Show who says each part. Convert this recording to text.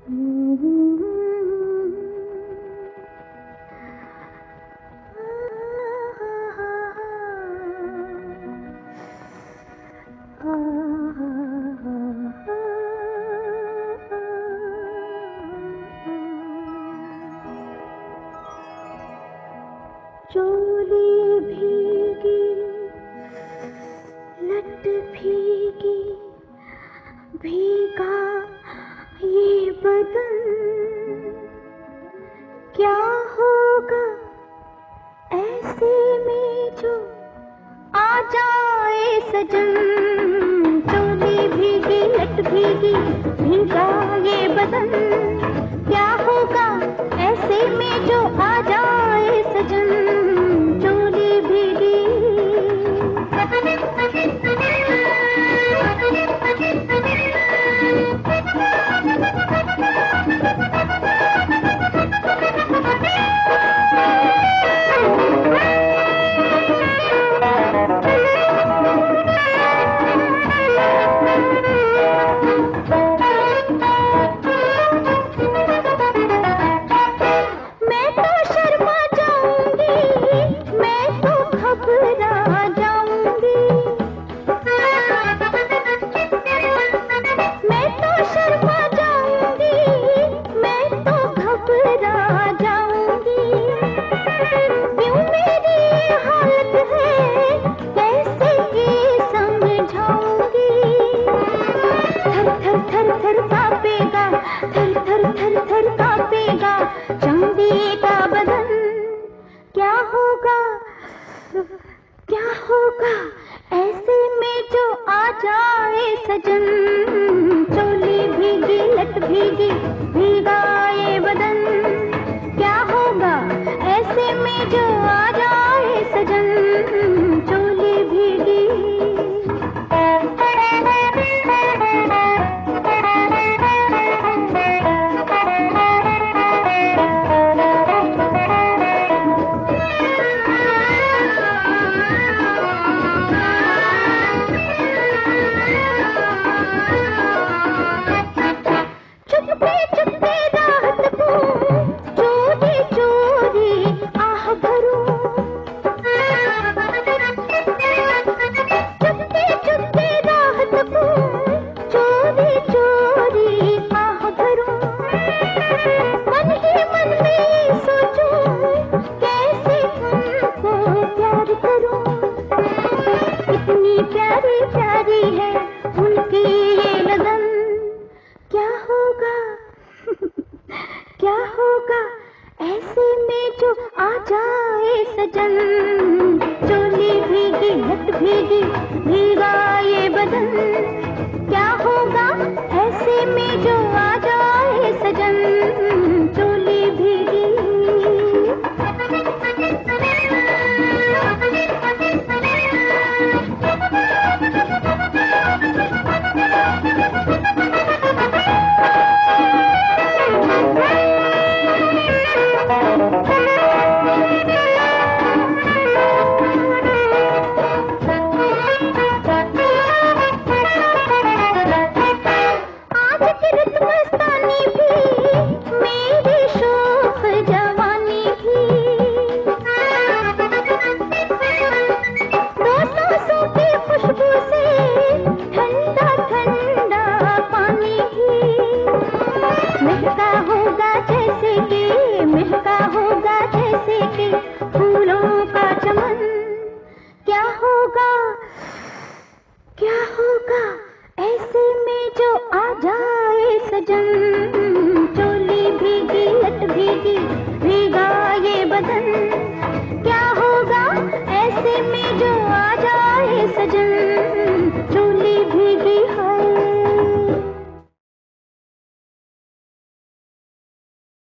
Speaker 1: चोली भीगी, लट भीगी, भीगा ये बदन, क्या होगा ऐसे में जो आ जाए सजन। चोली भीगी, लट भीगी, भीगा ये बदन, क्या होगा ऐसे में जो आ जाए सजन। चोली भीगी, क्या होगा ऐसे में जो आ जाए सजन। चोली भीगी, लट भीगी, भीगा ये बदन, क्या होगा ऐसे में जो आ जाए सजन। चोली भीगी, क्या होगा ऐसे में जो आ जाए सजन। चोली भीगी, लट भीगी, भीगा ये बदन, क्या होगा ऐसे में जो आ जाए सजन। चोली भीगी, आज की रुत मस्तानी भी